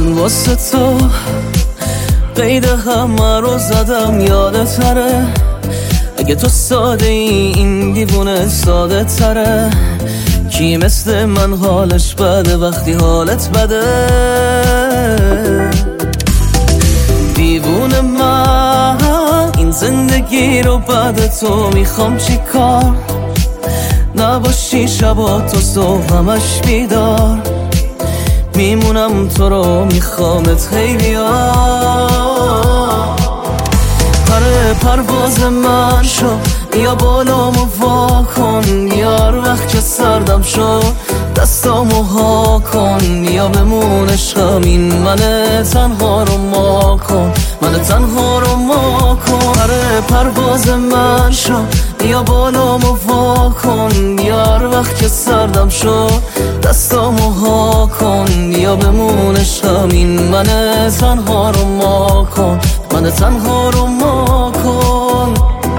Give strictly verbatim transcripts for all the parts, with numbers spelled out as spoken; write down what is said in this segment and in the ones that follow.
من واسه تو قید همه رو زدم، یادت تره اگه تو ساده ای این دیوونه ساده تره. کی مثل من حالش بده وقتی حالت بده؟ دیوونه من این زندگی رو بعد تو میخوام چی کار؟ نباشی شبا تو صبح همش بیدار، میمونم تو رو میخوامت خیلی ها. پره پرواز من شو یا بالامو وا کن، یار وقت که سردم شو دستامو ها کن، یا بمون عشقم این من تنها رو ما کن، من تنها رو ما کن. پره پرواز من شو یا بالامو وا کن، یار وقت که سردم شو دستامو ها کن، یا بمون عشقم این من تنها رو ما کن، من تنها رو ما کن.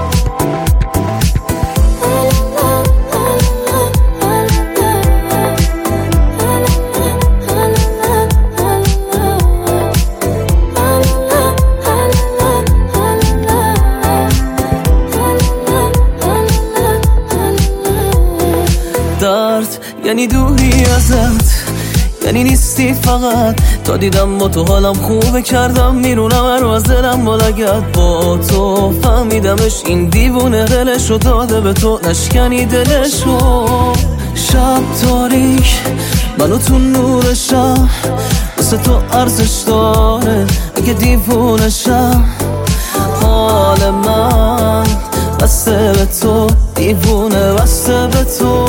درد یعنی دوری ازت، یعنی نیستی فقط. تا دیدم با تو حالم خوبه کردم میرونم رو از دلم بالگرد. با تو فهمیدمش این دیوونه دلشو داده به تو، نشکنی دلشو. شب تاریک منو تو نورشم، واسه تو ارزش داره اگه دیوونشم. حال من بسته به تو، دیوونه بسته به تو.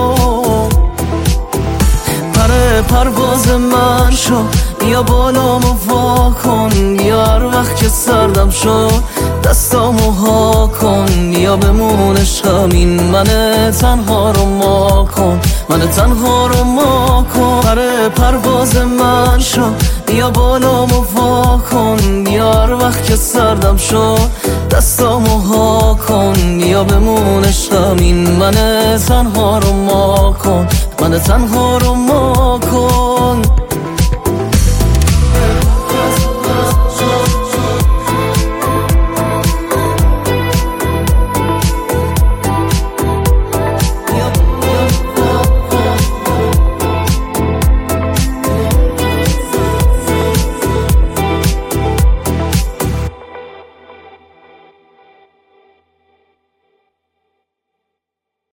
پره پرواز من شو یا بالامو وا کن، یار وقت که سردم شو دستامو ها کن، یا بمون عشقم این من تنها رو ما کن، من تنها رو ما کن. پره پرواز من شو یا بالامو وا کن، یار وقت که سردم شو دستامو ها کن، یا بمون عشقم این من تنها رو ما کن، من تنها رو ما کن.